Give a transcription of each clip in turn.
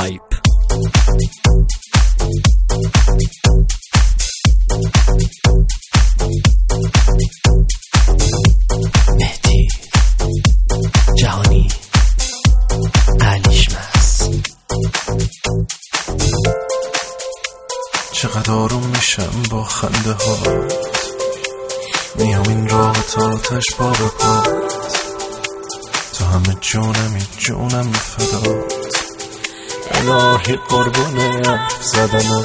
وایب. مهدی جهانی علیش مس. چقدر آروم میشم با خنده ها، میام این راه تا آتش پا به پات، تو همه جونم فدات. الهی قربونه زدن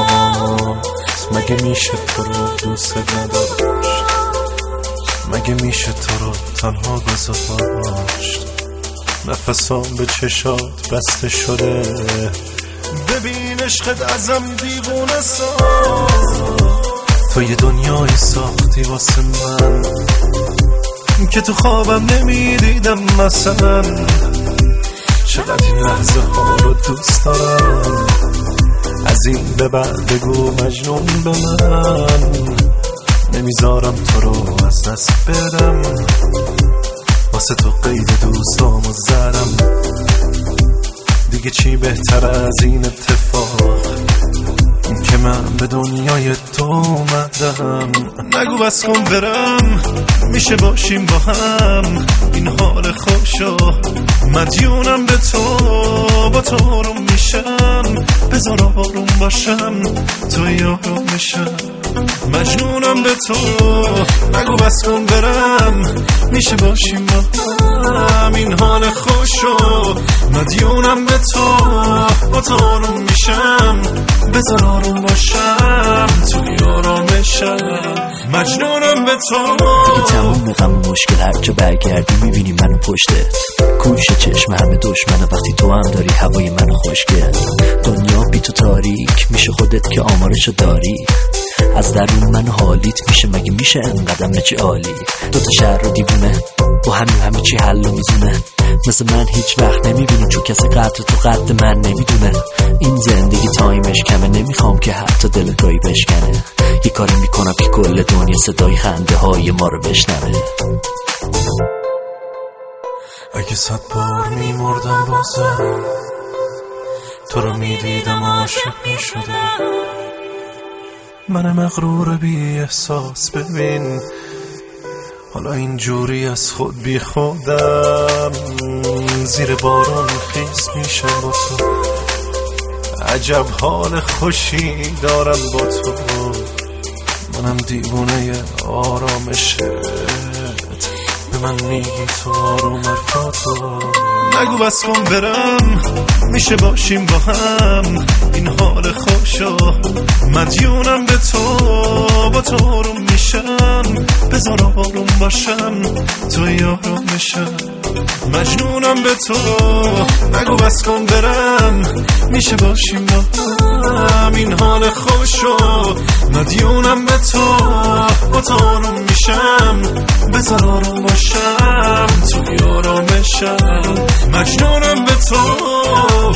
مگه میشه تو رو دوست نداشت، مگه میشه تو رو تنها گذاشت. نفسام به چشات بسته شده، ببین عشقت ازم دیوونه ساز. تو یه دنیایی ساختی واسه من که تو خوابم نمیدیدم مثلا. چقدر این لحظه ها رو دوست دارم، از این به بعد بگو مجنون به من. نمیذارم تو رو از دست بدم، واسه تو قید دوستامو زدم. دیگه چی بهتر از این اتفاق که من به دنیای تو اومدم. نگو بس کن برم، میشه باشیم با هم، این حال خوشو مدیونم به تو. با تو آروم میشم، بذار آروم باشم، تو یارو میشم، مجنونم به تو. نگو بس کن برم، میشه باشیم با هم، این حال خوشو مدیونم به تو. با تو آروم میشم، بذار آروم باشم، تو یارامشم، مجنونم به تو. دیگه تمام موقعم مشکل، هر جا برگردی میبینی منو پشتت. کوش چشم همه دشمنه وقتی تو هم داری هوای منو خوشگل. دنیا بی تو تاریک میشه، خودت که آمارشو داری. از درون من حالیت میشه، مگه میشه انقدر چی عالی. دوتا شهر رو دیوونه با همه چی حل و میزونه. مثل من هیچ وقت نمیبینی، چون کسی قدر تو قد من نمیدونه. این زندگی تایمش کمه، نمیخوام که حتی دلگاهی بشکنه. یه کاری میکنم که کل دنیا صدای خنده های ما رو بشنوه. اگه 100 بار میمردم بازم، تو رو میدیدم عاشق میشدم. من مغرور بی احساس ببین، حالا اینجوری از خود بی خودم. زیر بارون خیس میشم با تو، عجب حال خوشی دارم با تو. منم دیوونه آرامشت، به من میگی تو آروم حرفاتو. نگو بس کن برم، میشه باشیم با هم، این حال خوشو مدیونم به تو. با تو آروم میشم، بذار آروم باشم، تو یارو میشم، مجنونم به تو. نگو بس کن برم، میشه باشیم با هم، این حال خوشو مدیونم به تو. با تو آروم میشم، بذار آروم باشم، تو یارو میشم، مجنونم به تو.